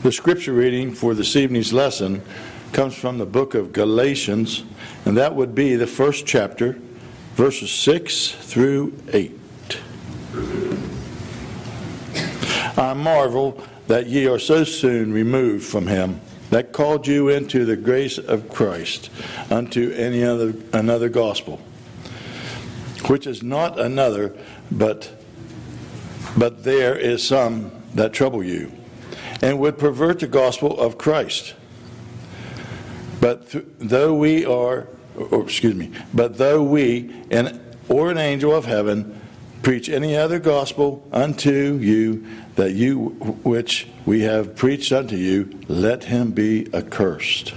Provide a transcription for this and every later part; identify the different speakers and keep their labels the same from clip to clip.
Speaker 1: The scripture reading for this evening's lesson comes from the book of Galatians, and that would be the first chapter, verses 6 through 8. I marvel that ye are so soon removed from him that called you into the grace of Christ unto another gospel, which is not another, but there is some that trouble you, and would pervert the gospel of Christ. But though we, or an angel of heaven, preach any other gospel unto you that you which we have preached unto you, let him be accursed.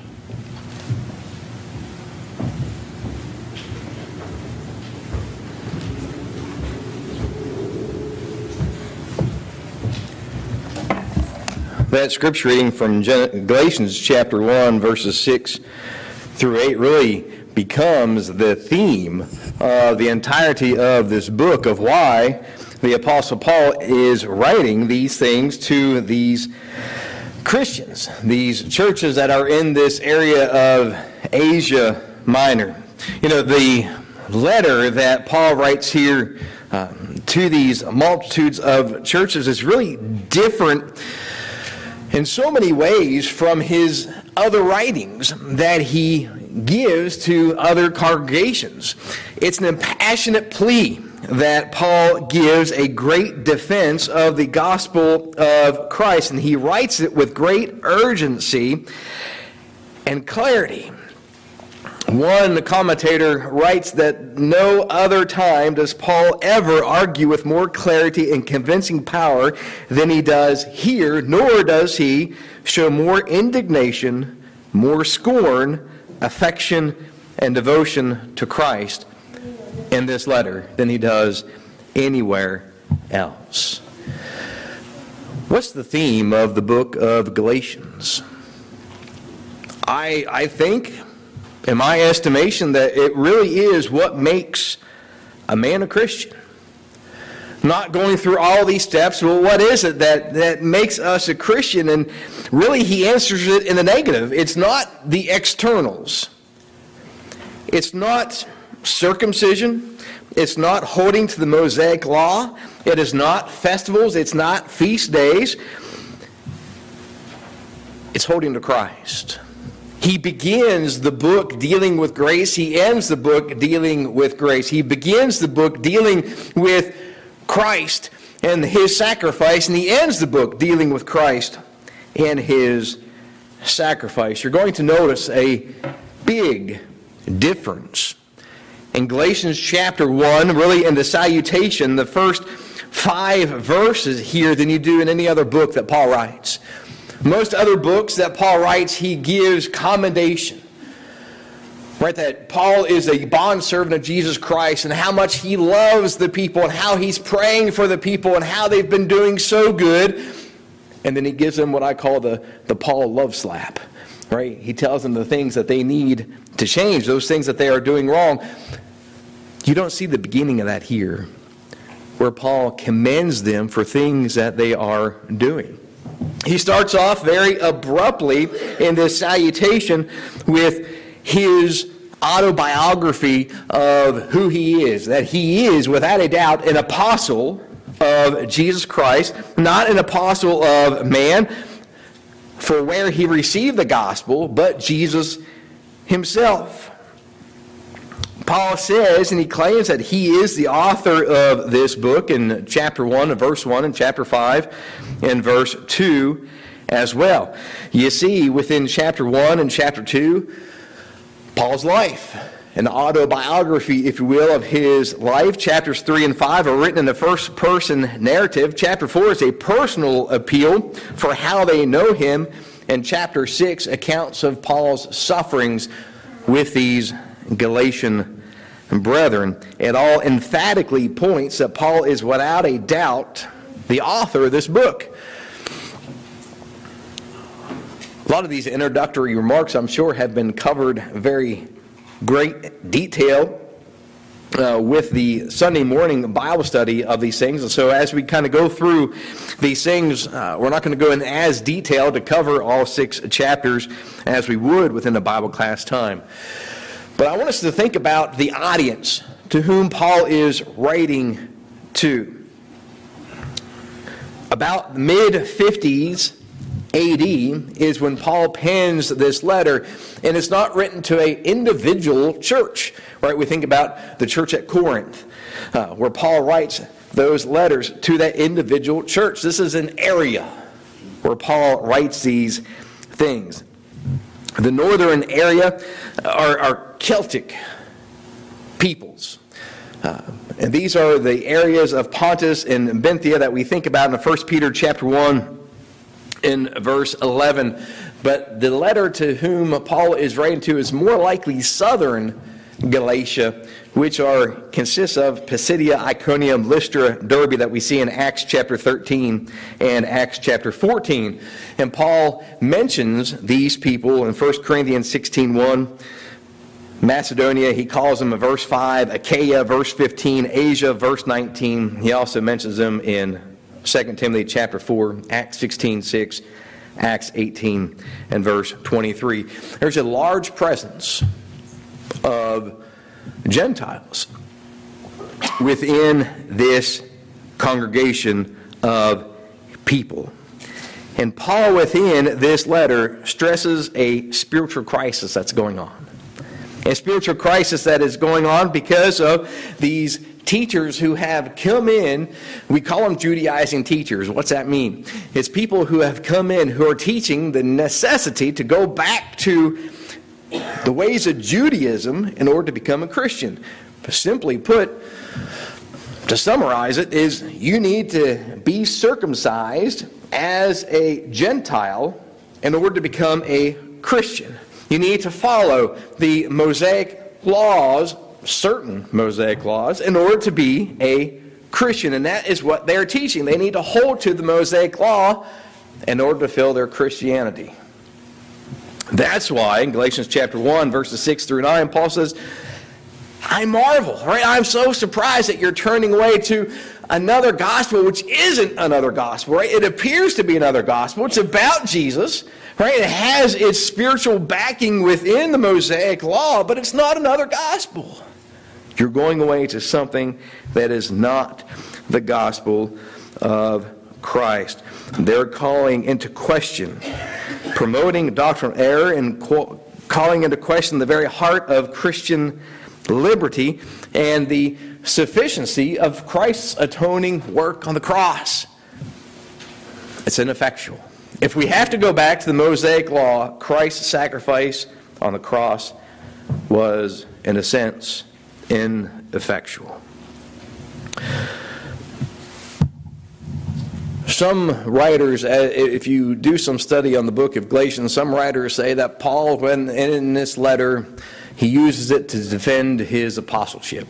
Speaker 2: That scripture reading from Galatians chapter 1, verses 6 through 8 really becomes the theme of the entirety of this book, of why the Apostle Paul is writing these things to these Christians, these churches that are in this area of Asia Minor. You know, the letter that Paul writes here to these multitudes of churches is really different in so many ways from his other writings that he gives to other congregations. It's an impassionate plea that Paul gives, a great defense of the gospel of Christ, and he writes it with great urgency and clarity. One commentator writes that no other time does Paul ever argue with more clarity and convincing power than he does here, nor does he show more indignation, more scorn, affection, and devotion to Christ in this letter than he does anywhere else. What's the theme of the book of Galatians? I think, in my estimation, that it really is what makes a man a Christian. Not going through all these steps, well, what is it that makes us a Christian? And really, he answers it in the negative. It's not the externals. It's not circumcision. It's not holding to the Mosaic law. It is not festivals. It's not feast days. It's holding to Christ. He begins the book dealing with grace. He ends the book dealing with grace. He begins the book dealing with Christ and his sacrifice, and he ends the book dealing with Christ and his sacrifice. You're going to notice a big difference in Galatians chapter 1, really in the salutation, the first 5 verses here, than you do in any other book that Paul writes. Most other books that Paul writes, he gives commendation. Right, that Paul is a bondservant of Jesus Christ and how much he loves the people and how he's praying for the people and how they've been doing so good. And then he gives them what I call the Paul love slap. Right? He tells them the things that they need to change, those things that they are doing wrong. You don't see the beginning of that here, where Paul commends them for things that they are doing. He starts off very abruptly in this salutation with his autobiography of who he is, that he is, without a doubt, an apostle of Jesus Christ, not an apostle of man, for where he received the gospel, but Jesus himself. Paul says, and he claims that he is the author of this book in chapter 1 and verse 1 and chapter 5 and verse 2 as well. You see, within chapter 1 and chapter 2, Paul's life, an autobiography, if you will, of his life. Chapters 3 and 5 are written in the first-person narrative. Chapter 4 is a personal appeal for how they know him. And chapter 6, accounts of Paul's sufferings with these Galatian brethren. It all emphatically points that Paul is without a doubt the author of this book. A lot of these introductory remarks, I'm sure, have been covered very great detail with the Sunday morning Bible study of these things. And so as we kind of go through these things, we're not going to go in as detail to cover all 6 chapters as we would within a Bible class time. But I want us to think about the audience to whom Paul is writing to. About mid-50s AD is when Paul pens this letter, and it's not written to an individual church. Right? We think about the church at Corinth, where Paul writes those letters to that individual church. This is an area where Paul writes these things. The northern area are Celtic peoples. And these are the areas of Pontus and Bithynia that we think about in 1 Peter chapter 1 in verse 11. But the letter to whom Paul is writing to is more likely southern Galatia, which consists of Pisidia, Iconium, Lystra, Derbe that we see in Acts chapter 13 and Acts chapter 14. And Paul mentions these people in 1 Corinthians 16:1. Macedonia, he calls them in verse 5, Achaia, verse 15, Asia, verse 19. He also mentions them in 2 Timothy chapter 4, Acts 16:6, Acts 18, and verse 23. There's a large presence of Gentiles within this congregation of people. And Paul within this letter stresses a spiritual crisis that's going on. A spiritual crisis that is going on because of these teachers who have come in. We call them Judaizing teachers. What's that mean? It's people who have come in who are teaching the necessity to go back to the ways of Judaism in order to become a Christian. Simply put, to summarize it, is you need to be circumcised as a Gentile in order to become a Christian. You need to follow the Mosaic laws, certain Mosaic laws, in order to be a Christian. And that is what they're teaching. They need to hold to the Mosaic law in order to fill their Christianity. That's why in Galatians chapter 1, verses 6 through 9, Paul says, I marvel, right? I'm so surprised that you're turning away to another gospel, which isn't another gospel, right? It appears to be another gospel. It's about Jesus, right? It has its spiritual backing within the Mosaic law, but it's not another gospel. You're going away to something that is not the gospel of Christ. They're calling into question, promoting doctrinal error, and calling into question the very heart of Christian liberty and the sufficiency of Christ's atoning work on the cross. It's ineffectual. If we have to go back to the Mosaic law, Christ's sacrifice on the cross was, in a sense, ineffectual. Some writers, if you do some study on the book of Galatians, some writers say that Paul, when in this letter, he uses it to defend his apostleship.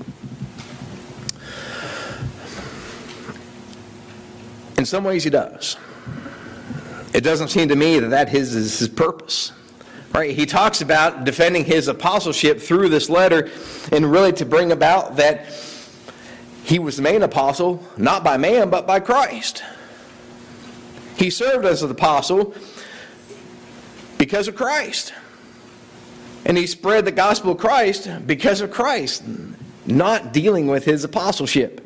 Speaker 2: In some ways he does. It doesn't seem to me that is his purpose. Right? He talks about defending his apostleship through this letter and really to bring about that he was the main apostle, not by man, but by Christ. He served as an apostle because of Christ. And he spread the gospel of Christ because of Christ, not dealing with his apostleship.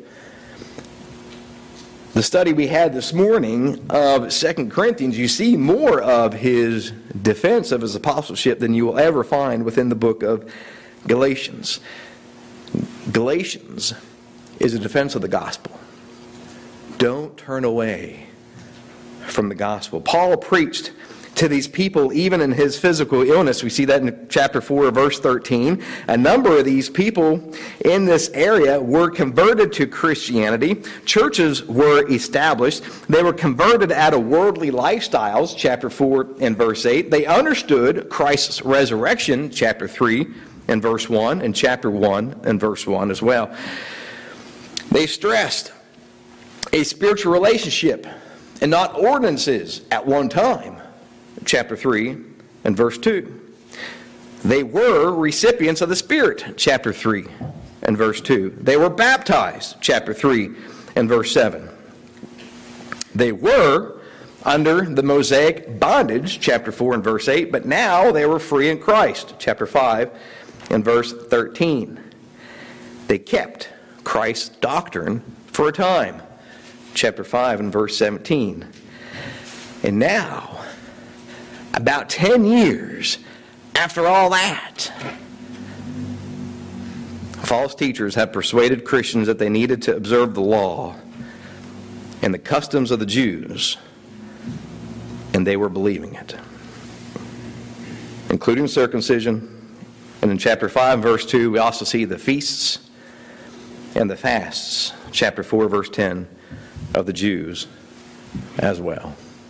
Speaker 2: The study we had this morning of 2 Corinthians, you see more of his defense of his apostleship than you will ever find within the book of Galatians. Galatians is a defense of the gospel. Don't turn away from the gospel. Paul preached to these people even in his physical illness. We see that in chapter 4, verse 13. A number of these people in this area were converted to Christianity. Churches were established. They were converted out of worldly lifestyles, chapter 4 and verse 8. They understood Christ's resurrection, chapter 3 and verse 1, and chapter 1 and verse 1 as well. They stressed a spiritual relationship and not ordinances at one time, chapter 3 and verse 2. They were recipients of the Spirit, chapter 3 and verse 2. They were baptized, chapter 3 and verse 7. They were under the Mosaic bondage, chapter 4 and verse 8, but now they were free in Christ, chapter 5 and verse 13. They kept Christ's doctrine for a time, chapter 5 and verse 17. And now, about 10 years after all that, false teachers have persuaded Christians that they needed to observe the law and the customs of the Jews, and they were believing it, including circumcision. And in chapter 5, verse 2, we also see the feasts and the fasts, chapter 4, verse 10, of the Jews as well.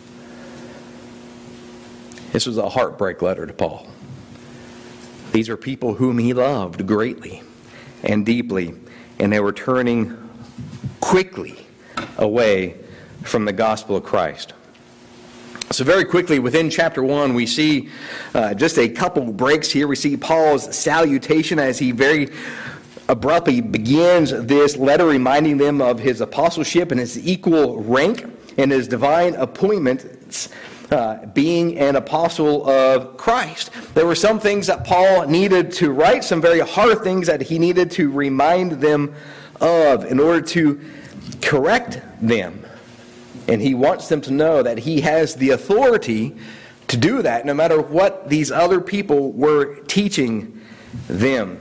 Speaker 2: This was a heartbreak letter to Paul. These are people whom he loved greatly and deeply, and they were turning quickly away from the gospel of Christ. So very quickly, within chapter 1, we see just a couple breaks here. We see Paul's salutation as he very abruptly begins this letter, reminding them of his apostleship and his equal rank and his divine appointments, being an apostle of Christ. There were some things that Paul needed to write, some very hard things that he needed to remind them of in order to correct them. And he wants them to know that he has the authority to do that, no matter what these other people were teaching them.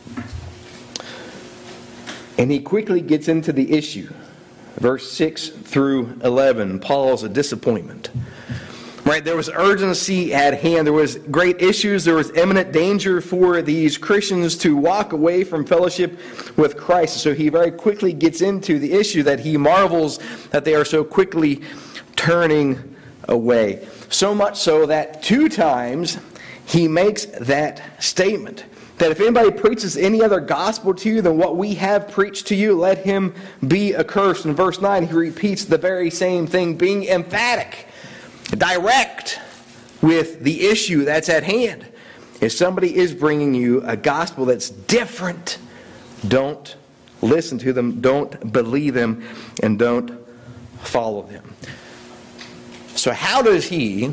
Speaker 2: And he quickly gets into the issue. Verse 6 through 11, Paul's disappointment. Right, there was urgency at hand. There was great issues. There was imminent danger for these Christians to walk away from fellowship with Christ. So he very quickly gets into the issue that he marvels that they are so quickly turning away. So much so that 2 times he makes that statement. That if anybody preaches any other gospel to you than what we have preached to you, let him be accursed. In verse 9, he repeats the very same thing, being emphatic, direct with the issue that's at hand. If somebody is bringing you a gospel that's different, don't listen to them, don't believe them, and don't follow them. So how does he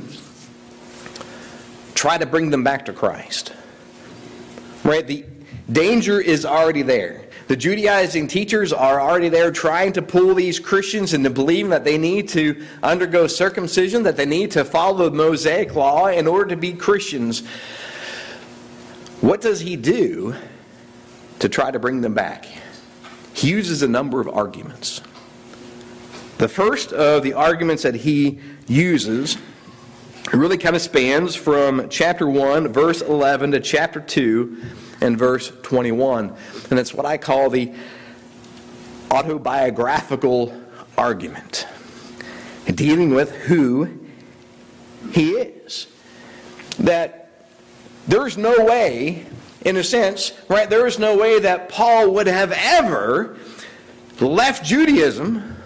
Speaker 2: try to bring them back to Christ? Right, the danger is already there. The Judaizing teachers are already there trying to pull these Christians into believing that they need to undergo circumcision, that they need to follow the Mosaic law in order to be Christians. What does he do to try to bring them back? He uses a number of arguments. The first of the arguments that he uses really kind of spans from chapter 1, verse 11 to chapter 2 and verse 21. And it's what I call the autobiographical argument, dealing with who he is. That there's no way, in a sense, right, there is no way that Paul would have ever left Judaism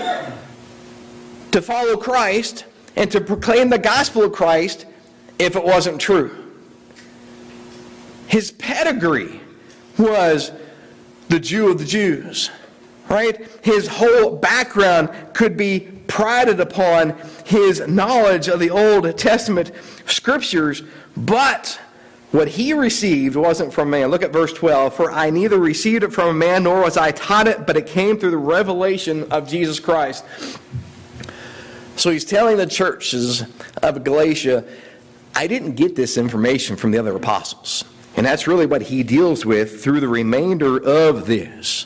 Speaker 2: to follow Christ and to proclaim the gospel of Christ if it wasn't true. His pedigree was the Jew of the Jews, right? His whole background could be prided upon his knowledge of the Old Testament scriptures, but what he received wasn't from man. Look at verse 12. For I neither received it from a man, nor was I taught it, but it came through the revelation of Jesus Christ. So he's telling the churches of Galatia, I didn't get this information from the other apostles. And that's really what he deals with through the remainder of this.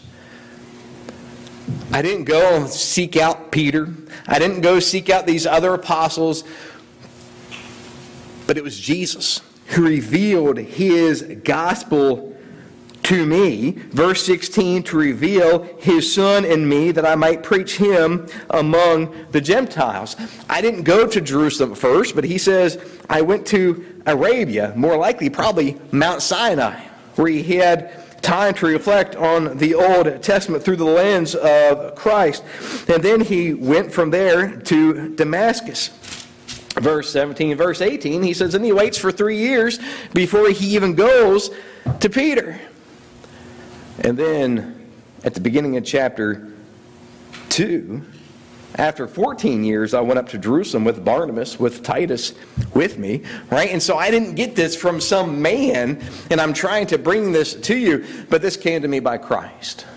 Speaker 2: I didn't go seek out Peter. I didn't go seek out these other apostles. But it was Jesus who revealed his gospel to me. Verse 16, to reveal his Son in me that I might preach him among the Gentiles. I didn't go to Jerusalem first, but he says I went to Arabia, more likely probably Mount Sinai, where he had time to reflect on the Old Testament through the lens of Christ. And then he went from there to Damascus. Verse 17, verse 18, he says, and he waits for 3 years before he even goes to Peter. And then at the beginning of chapter 2, after 14 years, I went up to Jerusalem with Barnabas, with Titus with me, right? And so I didn't get this from some man, and I'm trying to bring this to you, but this came to me by Christ.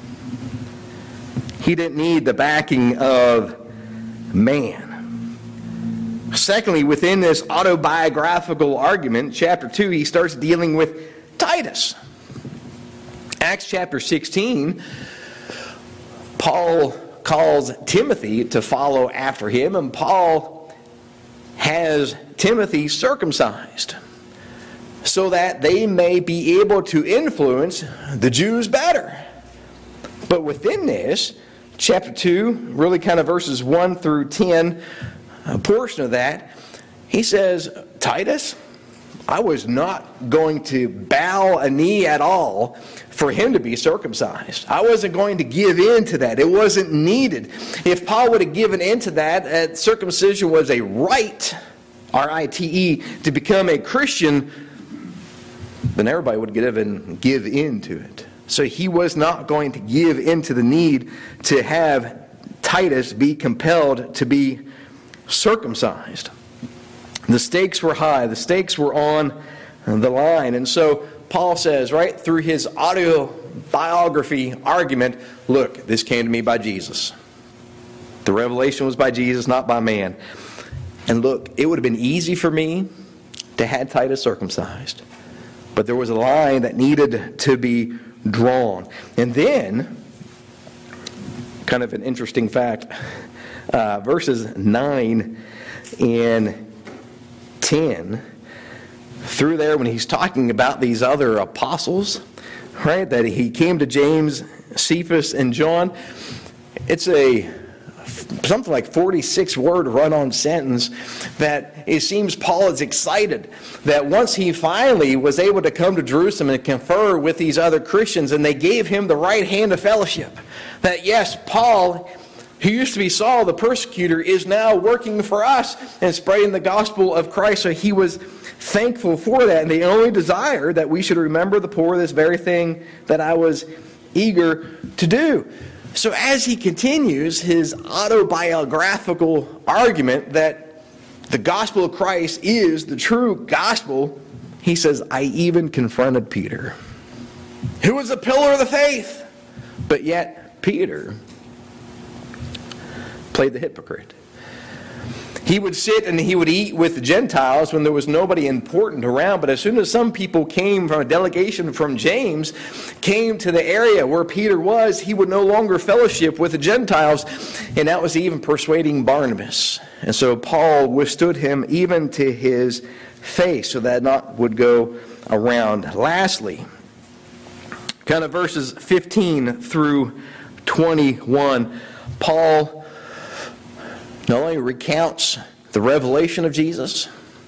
Speaker 2: He didn't need the backing of man. Secondly, within this autobiographical argument, chapter 2, he starts dealing with Titus. Acts chapter 16, Paul calls Timothy to follow after him, and Paul has Timothy circumcised so that they may be able to influence the Jews better. But within this, chapter 2, really kind of verses 1 through 10, a portion of that, he says, Titus, I was not going to bow a knee at all for him to be circumcised. I wasn't going to give in to that. It wasn't needed. If Paul would have given in to that circumcision was a right, R-I-T-E, to become a Christian, then everybody would give in to it. So he was not going to give in to the need to have Titus be compelled to be circumcised. The stakes were high. The stakes were on the line. And so Paul says, right through his autobiography argument, look, this came to me by Jesus. The revelation was by Jesus, not by man. And look, it would have been easy for me to have Titus circumcised. But there was a line that needed to be drawn. And then, kind of an interesting fact, verses 9 and 10, through there when he's talking about these other apostles, right, that he came to James, Cephas, and John, it's a something like 46-word run-on sentence that it seems Paul is excited that once he finally was able to come to Jerusalem and confer with these other Christians, and they gave him the right hand of fellowship, that yes, Paul, who used to be Saul the persecutor, is now working for us and spreading the gospel of Christ. So he was thankful for that. And they only desire that we should remember the poor, this very thing that I was eager to do. So as he continues his autobiographical argument that the gospel of Christ is the true gospel, he says, I even confronted Peter, who was a pillar of the faith. But yet Peter played the hypocrite. He would sit and he would eat with the Gentiles when there was nobody important around. But as soon as some people came from a delegation from James, came to the area where Peter was, he would no longer fellowship with the Gentiles. And that was even persuading Barnabas. And so Paul withstood him even to his face, so that not would go around. Lastly, kind of verses 15 through 21, Paul not only recounts the revelation of Jesus,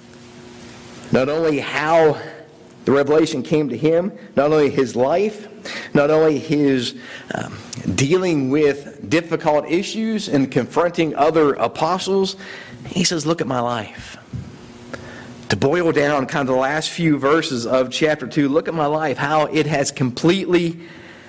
Speaker 2: not only how the revelation came to him, not only his life, not only his dealing with difficult issues and confronting other apostles, he says, look at my life. To boil down kind of the last few verses of chapter 2, look at my life, how it has completely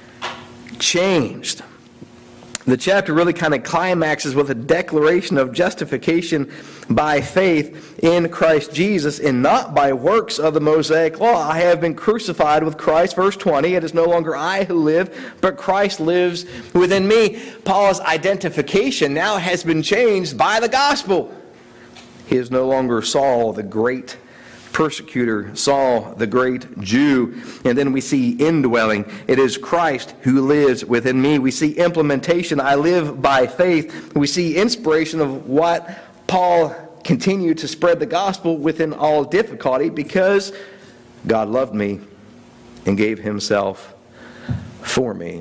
Speaker 2: changed. The chapter really kind of climaxes with a declaration of justification by faith in Christ Jesus and not by works of the Mosaic law. I have been crucified with Christ, verse 20. It is no longer I who live, but Christ lives within me. Paul's identification now has been changed by the gospel. He is no longer Saul, the great persecutor, Saul, the great Jew. And then we see indwelling. It is Christ who lives within me. We see implementation. I live by faith. We see inspiration of what Paul continued to spread the gospel within all difficulty, because God loved me and gave himself for me.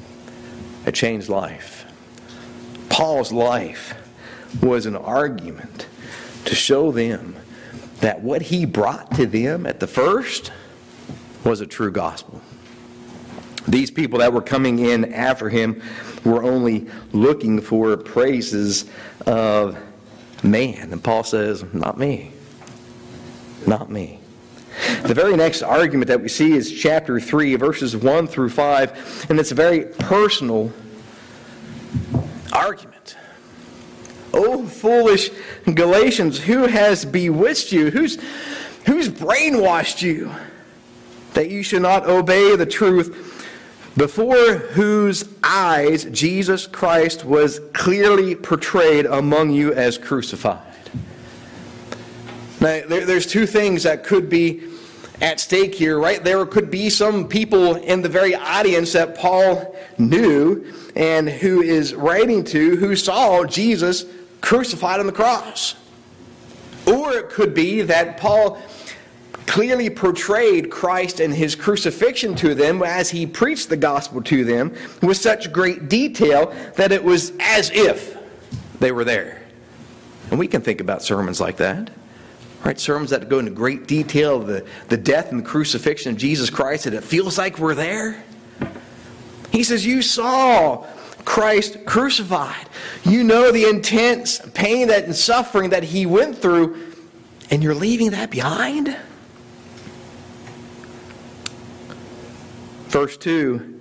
Speaker 2: A changed life. Paul's life was an argument to show them that what he brought to them at the first was a true gospel. These people that were coming in after him were only looking for praises of man. And Paul says, not me. Not me. The very next argument that we see is chapter 3, verses 1 through 5, and it's a very personal argument. "O foolish Galatians, who has bewitched you? Who's brainwashed you, that you should not obey the truth, before whose eyes Jesus Christ was clearly portrayed among you as crucified?" Now, there's two things that could be at stake here, right? There could be some people in the very audience that Paul knew and who is writing to who saw Jesus crucified on the cross. Or it could be that Paul clearly portrayed Christ and his crucifixion to them as he preached the gospel to them with such great detail that it was as if they were there. And we can think about sermons like that. Right, sermons that go into great detail of the death and the crucifixion of Jesus Christ, and it feels like we're there. He says, you saw Christ crucified. You know the intense pain and suffering that he went through, and you're leaving that behind? Verse 2,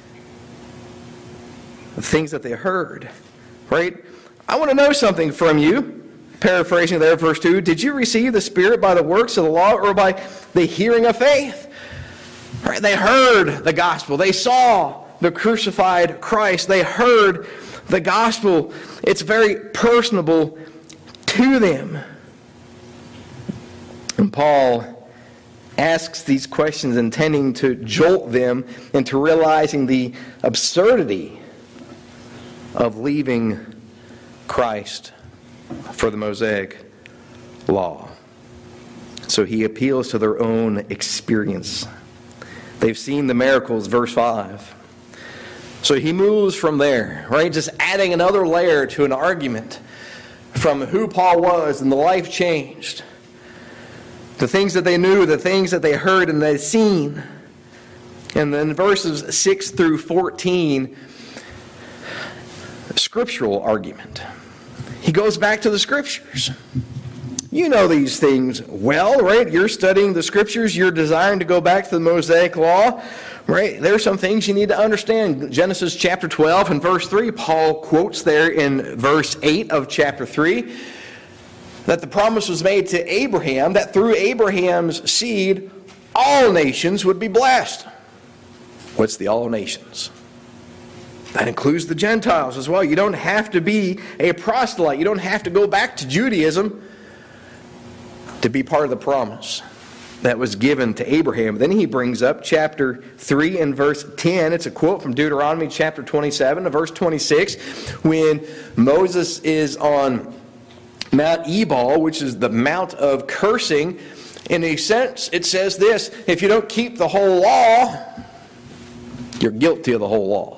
Speaker 2: the things that they heard. Right? I want to know something from you. Paraphrasing there, verse 2, did you receive the Spirit by the works of the law or by the hearing of faith? Right? They heard the gospel. They saw the crucified Christ. They heard the gospel. It's very personable to them. And Paul asks these questions intending to jolt them into realizing the absurdity of leaving Christ for the Mosaic law. So he appeals to their own experience. They've seen the miracles, verse 5. So he moves from there, right? Just adding another layer to an argument from who Paul was and the life changed. The things that they knew, the things that they heard and they'd seen. And then verses 6 through 14, scriptural argument. He goes back to the Scriptures. You know these things well, right? You're studying the Scriptures. You're desiring to go back to the Mosaic Law, right? There are some things you need to understand. Genesis chapter 12 and verse 3, Paul quotes there in verse 8 of chapter 3 that the promise was made to Abraham that through Abraham's seed all nations would be blessed. What's the all nations? That includes the Gentiles as well. You don't have to be a proselyte. You don't have to go back to Judaism to be part of the promise that was given to Abraham. Then he brings up chapter 3 and verse 10. It's a quote from Deuteronomy chapter 27 and verse 26 when Moses is on Mount Ebal, which is the mount of cursing. In a sense, it says this: if you don't keep the whole law, you're guilty of the whole law.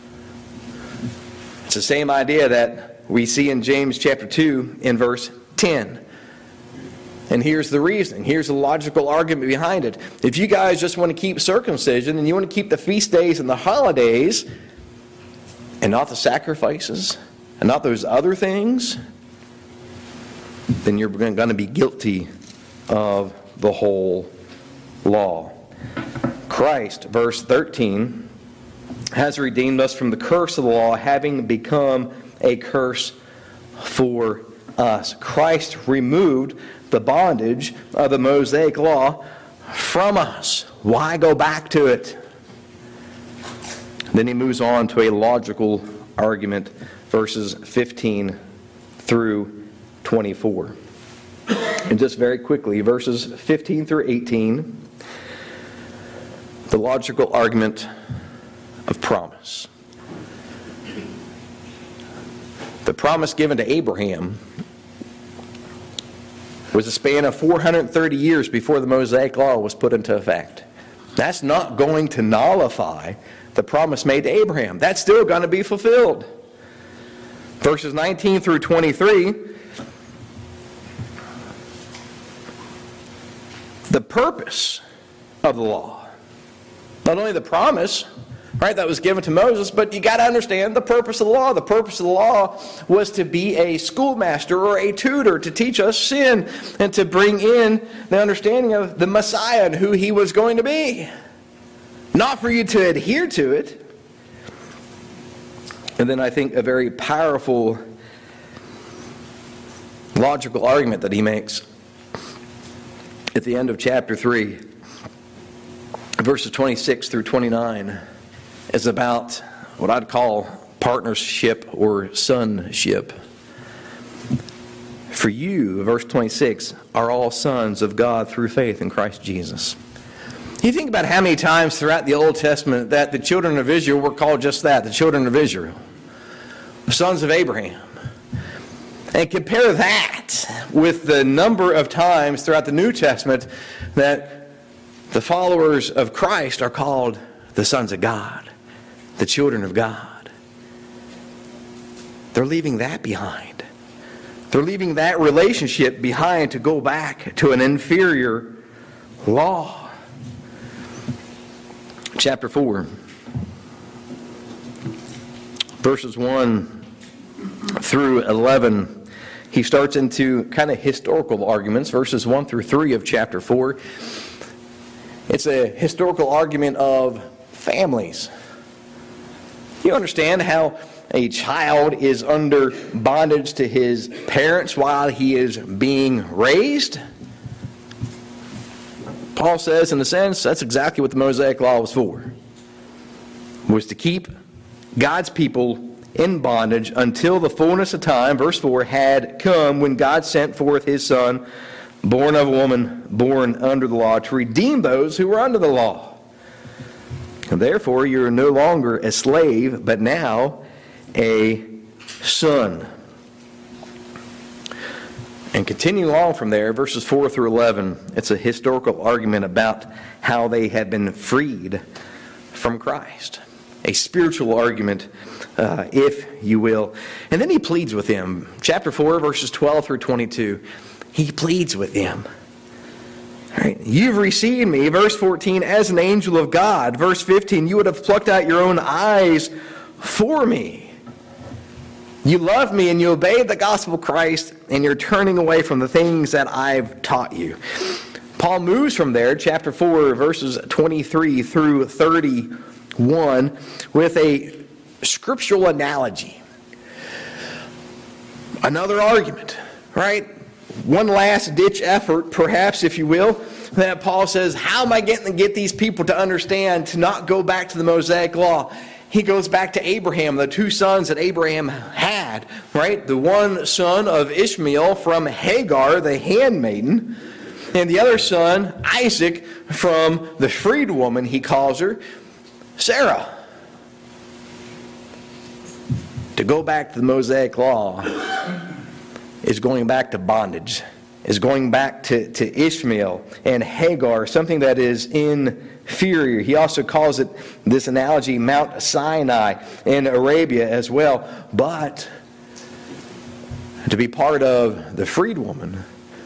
Speaker 2: It's the same idea that we see in James chapter 2 in verse 10. And here's the reasoning. Here's the logical argument behind it. If you guys just want to keep circumcision and you want to keep the feast days and the holidays and not the sacrifices and not those other things, then you're going to be guilty of the whole law. Christ, verse 13, has redeemed us from the curse of the law, having become a curse for us. Christ removed the bondage of the Mosaic law from us. Why go back to it? Then he moves on to a logical argument, verses 15 through 24. And just very quickly, verses 15 through 18, the logical argument of promise. The promise given to Abraham was a span of 430 years before the Mosaic Law was put into effect. That's not going to nullify the promise made to Abraham. That's still going to be fulfilled. Verses 19 through 23, the purpose of the law. Not only the promise, right, that was given to Moses. But you got to understand the purpose of the law. The purpose of the law was to be a schoolmaster or a tutor to teach us sin and to bring in the understanding of the Messiah and who he was going to be. Not for you to adhere to it. And then I think a very powerful logical argument that he makes at the end of chapter 3, verses 26 through 29, is about what I'd call partnership or sonship. For you, verse 26, are all sons of God through faith in Christ Jesus. You think about how many times throughout the Old Testament that the children of Israel were called just that, the children of Israel, the sons of Abraham. And compare that with the number of times throughout the New Testament that the followers of Christ are called the sons of God, the children of God. They're leaving that behind. They're leaving that relationship behind to go back to an inferior law. Chapter 4, verses 1 through 11. He starts into kind of historical arguments, verses 1 through 3 of chapter 4. It's a historical argument of families. You understand how a child is under bondage to his parents while he is being raised? Paul says, in a sense, that's exactly what the Mosaic Law was for. Was to keep God's people in bondage until the fullness of time, verse 4, had come when God sent forth his Son, born of a woman, born under the law, to redeem those who were under the law. And therefore, you are no longer a slave, but now a son. And continuing on from there, verses 4 through 11, it's a historical argument about how they have been freed from Christ. A spiritual argument, if you will. And then he pleads with them. Chapter 4, verses 12 through 22. He pleads with them. All right. You've received me, verse 14, as an angel of God. Verse 15, you would have plucked out your own eyes for me. You love me and you obeyed the gospel of Christ, and you're turning away from the things that I've taught you. Paul moves from there, chapter 4, verses 23 through 31, with a scriptural analogy. Another argument, right? One last ditch effort, perhaps, if you will, that Paul says, how am I getting to get these people to understand to not go back to the Mosaic Law? He goes back to Abraham, the two sons that Abraham had, right? The one son of Ishmael from Hagar, the handmaiden, and the other son, Isaac, from the freed woman, he calls her, Sarah. To go back to the Mosaic Law is going back to bondage, is going back to Ishmael and Hagar, something that is inferior. He also calls it, this analogy, Mount Sinai in Arabia as well. But to be part of the freed woman,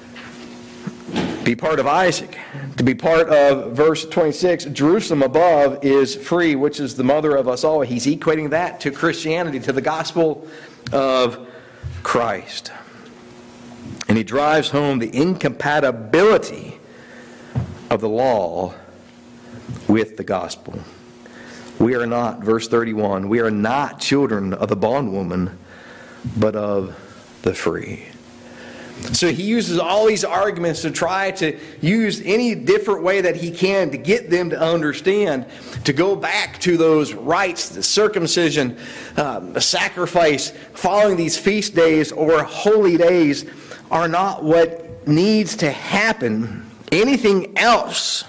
Speaker 2: be part of Isaac, to be part of verse 26, Jerusalem above is free, which is the mother of us all. He's equating that to Christianity, to the gospel of Christ. And he drives home the incompatibility of the law with the gospel. We are not, verse 31, we are not children of the bondwoman, but of the free. So he uses all these arguments to try to use any different way that he can to get them to understand, to go back to those rites, the circumcision, sacrifice, following these feast days or holy days are not what needs to happen. Anything else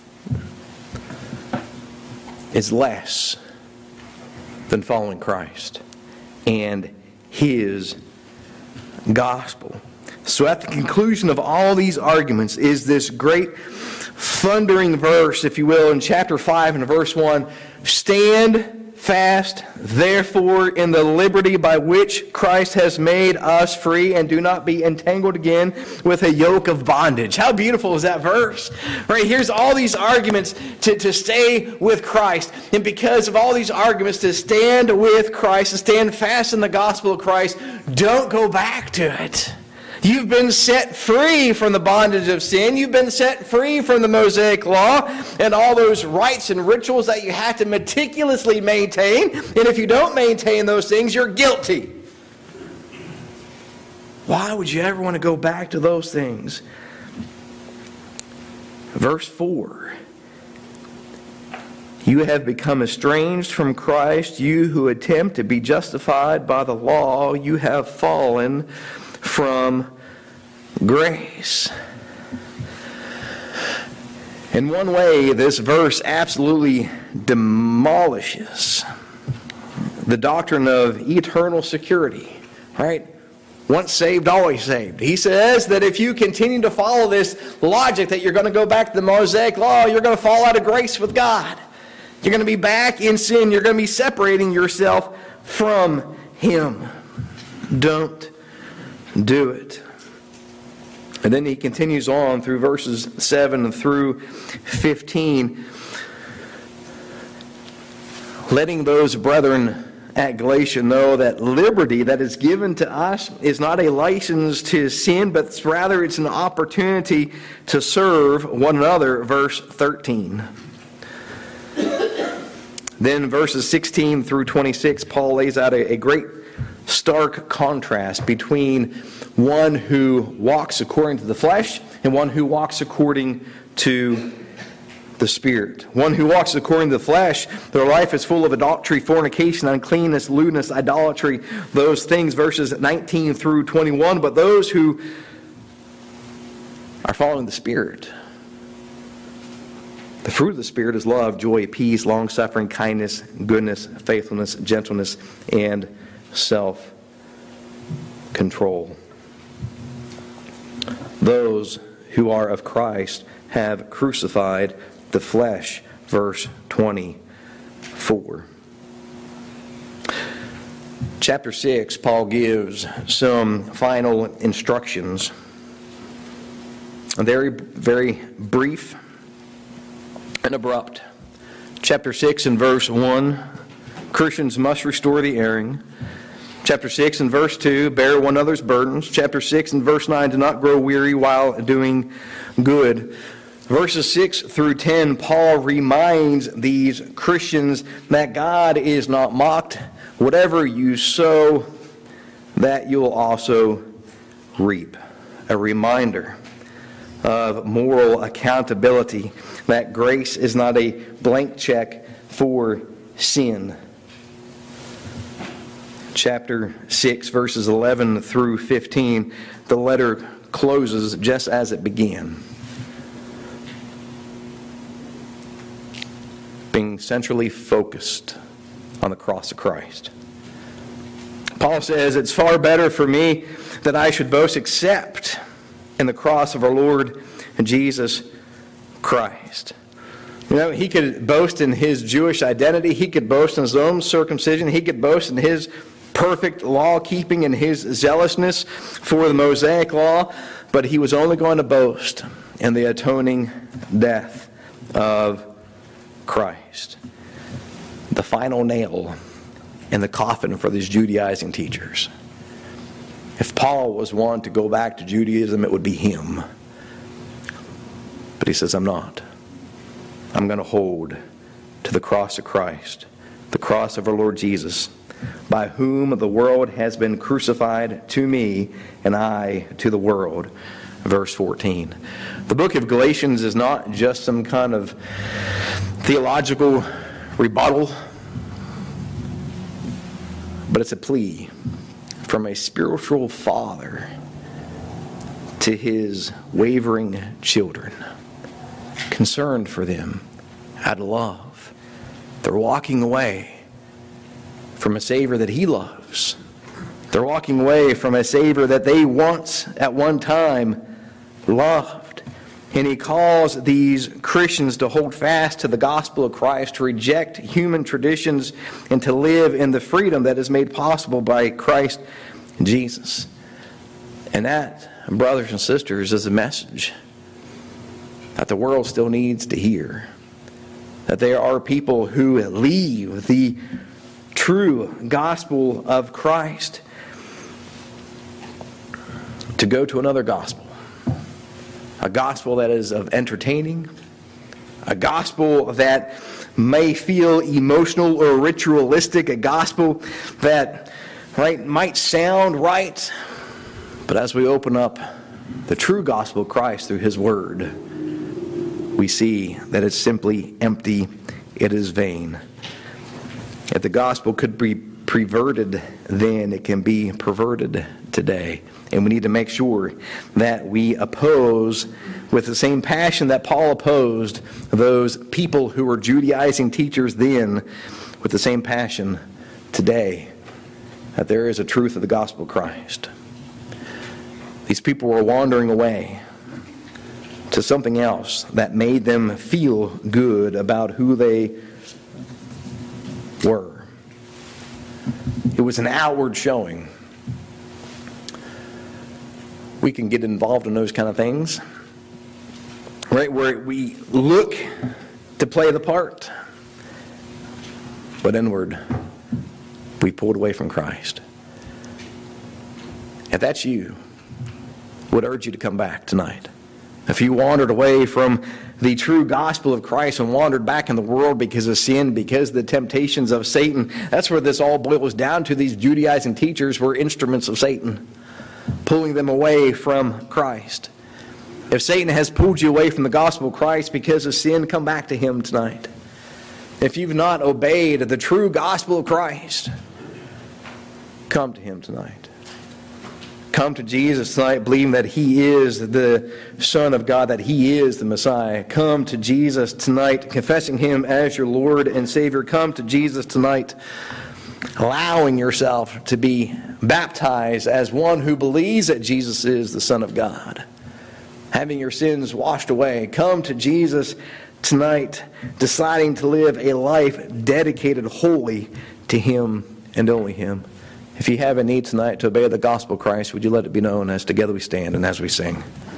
Speaker 2: is less than following Christ and his gospel. So at the conclusion of all these arguments is this great thundering verse, if you will, in chapter 5 and verse 1. Stand fast, therefore, in the liberty by which Christ has made us free, and do not be entangled again with a yoke of bondage. How beautiful is that verse? Right, here's all these arguments to stay with Christ. And because of all these arguments to stand with Christ, to stand fast in the gospel of Christ, don't go back to it. You've been set free from the bondage of sin. You've been set free from the Mosaic Law and all those rites and rituals that you have to meticulously maintain. And if you don't maintain those things, you're guilty. Why would you ever want to go back to those things? Verse 4. You have become estranged from Christ, you who attempt to be justified by the law. You have fallen from grace. In one way, this verse absolutely demolishes the doctrine of eternal security, right? Once saved, always saved. He says that if you continue to follow this logic that you're going to go back to the Mosaic Law, you're going to fall out of grace with God. You're going to be back in sin. You're going to be separating yourself from Him. Don't do it. And then he continues on through verses 7 through 15, letting those brethren at Galatia know that liberty that is given to us is not a license to sin, but rather it's an opportunity to serve one another. Verse 13. Then verses 16 through 26, Paul lays out a great stark contrast between one who walks according to the flesh and one who walks according to the Spirit. One who walks according to the flesh, their life is full of adultery, fornication, uncleanness, lewdness, idolatry, those things, verses 19 through 21. But those who are following the Spirit, the fruit of the Spirit is love, joy, peace, long-suffering, kindness, goodness, faithfulness, gentleness, and self-control. Those who are of Christ have crucified the flesh. Verse 24. Chapter 6, Paul gives some final instructions. Very, very brief and abrupt. Chapter 6 and verse 1, Christians must restore the erring. Chapter 6 and verse 2, bear one another's burdens. Chapter 6 and verse 9, do not grow weary while doing good. Verses 6 through 10, Paul reminds these Christians that God is not mocked. Whatever you sow, that you'll also reap. A reminder of moral accountability, that grace is not a blank check for sin. Chapter 6, verses 11 through 15, the letter closes just as it began, being centrally focused on the cross of Christ. Paul says, it's far better for me that I should boast except in the cross of our Lord Jesus Christ. You know, he could boast in his Jewish identity. He could boast in his own circumcision. He could boast in his perfect law-keeping and his zealousness for the Mosaic Law, but he was only going to boast in the atoning death of Christ. The final nail in the coffin for these Judaizing teachers. If Paul was one to go back to Judaism, it would be him. But he says, I'm not. I'm going to hold to the cross of Christ, the cross of our Lord Jesus, by whom the world has been crucified to me, and I to the world. Verse 14. The book of Galatians is not just some kind of theological rebuttal, but it's a plea from a spiritual father to his wavering children, concerned for them out of love. They're walking away from a Savior that he loves. They're walking away from a Savior that they once, at one time, loved. And he calls these Christians to hold fast to the gospel of Christ, to reject human traditions, and to live in the freedom that is made possible by Christ Jesus. And that, brothers and sisters, is a message that the world still needs to hear. That there are people who leave the true gospel of Christ to go to another gospel. A gospel that is of entertaining, a gospel that may feel emotional or ritualistic, a gospel that might sound right, but as we open up the true gospel of Christ through His Word, we see that it's simply empty, it is vain. If the gospel could be perverted then, it can be perverted today. And we need to make sure that we oppose with the same passion that Paul opposed those people who were Judaizing teachers then, with the same passion today, that there is a truth of the gospel of Christ. These people were wandering away to something else that made them feel good about who they were. It was an outward showing. We can get involved in those kind of things, right? Where we look to play the part, but inward, we pulled away from Christ. If that's you, I would urge you to come back tonight. If you wandered away from the true gospel of Christ and wandered back in the world because of sin, because of the temptations of Satan, that's where this all boils down to. These Judaizing teachers were instruments of Satan, pulling them away from Christ. If Satan has pulled you away from the gospel of Christ because of sin, come back to Him tonight. If you've not obeyed the true gospel of Christ, come to Him tonight. Come to Jesus tonight believing that He is the Son of God, that He is the Messiah. Come to Jesus tonight confessing Him as your Lord and Savior. Come to Jesus tonight allowing yourself to be baptized as one who believes that Jesus is the Son of God. Having your sins washed away. Come to Jesus tonight deciding to live a life dedicated wholly to Him and only Him. If you have a need tonight to obey the gospel of Christ, would you let it be known as together we stand and as we sing.